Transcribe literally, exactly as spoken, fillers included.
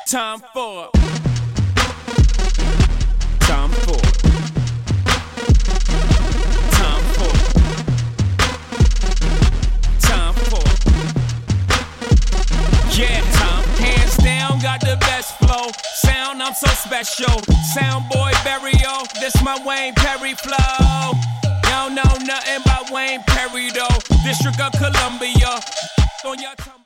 Time for Time for Time for Time for Yeah, time. Hands down, got the best flow. Sound, I'm so special. Sound boy Barrio, this my Wayne Perry flow. Y'all know nothing about Wayne Perry though. District of Columbia. On your